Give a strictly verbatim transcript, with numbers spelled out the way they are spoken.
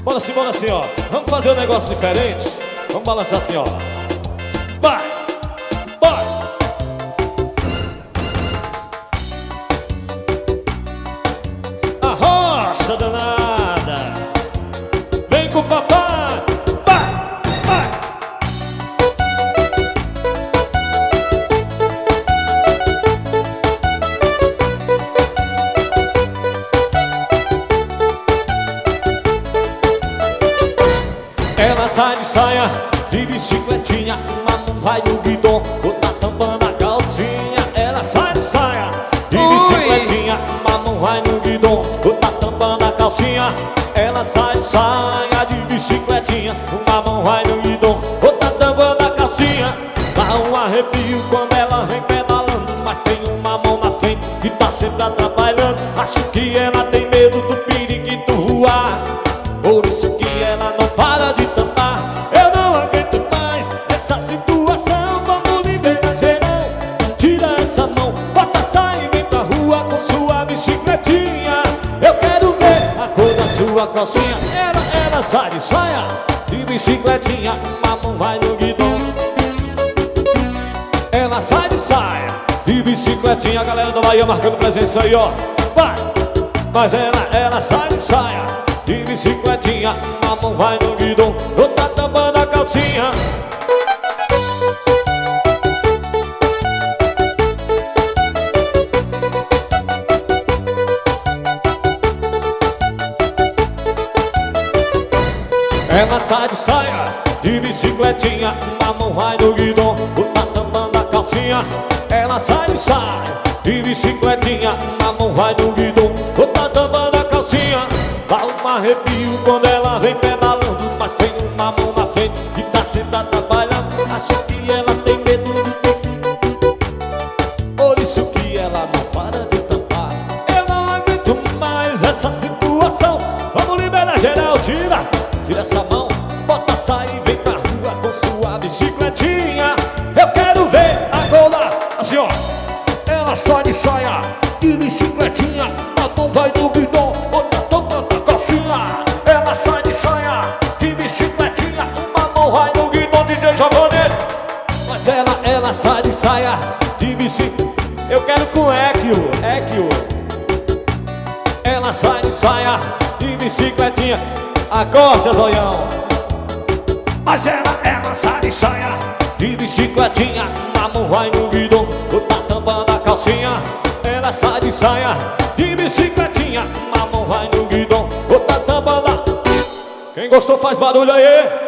Bora assim, bora assim, ó. Vamos fazer um negócio diferente. Vamos balançar assim, ó. Vai, vai. A rocha danada. Vem com o papai. Vai, vai. Ela sai de saia, de bicicletinha, uma mão vai no guidão, outra tampando a calcinha. Ela sai de saia, de bicicletinha, uma mão vai no guidão, outra tampando a calcinha. Ela sai de saia, de bicicletinha, uma mão vai no guidão, outra tampando a calcinha. Dá um arrepio quando ela vem pedalando, mas tem uma mão na frente que tá sempre atrapalhando. Acho que ela tem medo do periquito voar, por isso que ela não para de tampar. Eu não aguento mais essa situação. Vamos viver na geral. Tira essa mão, bota, sai e vem pra rua com sua bicicletinha. Eu quero ver a cor da sua calcinha. Ela, ela sai de saia, de bicicletinha, uma mão vai no guidão. Ela sai de saia, de bicicletinha. A galera da Bahia marcando presença aí, ó. Vai! Mas ela, ela sai de saia, de bicicletinha, uma mão vai no guidão, outra tampando a calcinha. Ela sai de saia, de bicicletinha, uma mão vai no guidão, outra tampando a calcinha. Ela sai de saia, de bicicletinha, uma mão vai no guidão, outra tampando a calcinha. Dá um arrepio quando ela vem pedalando, mas tem uma mão na frente que tá sempre atrapalhando. Acho que ela tem medo do pico, por isso que ela não para de tampar. Eu não aguento mais essa situação. Vamos liberar geral, tira, tira essa mão, bota, sai e vem pra rua com sua bicicletinha. Eu quero ver agora, assim ó. Ela sai de saia, de bicicletinha, a mão vai no guidão, outra tampando a calcinha. Ela sai de saia, de bicicletinha, uma mão vai no guidão, D J Giovanni. Mas ela, ela sai de saia, de bicicleta. Eu quero com Equio, Equio. Ela sai de saia, de bicicletinha. Acosta, zoião. Mas ela, ela sai de saia, de bicicletinha, uma mão vai no guidão, outra tampando a calcinha. Ela sai de saia, de bicicletinha, uma mão vai no guidão, outra tampando a... Quem gostou faz barulho aí.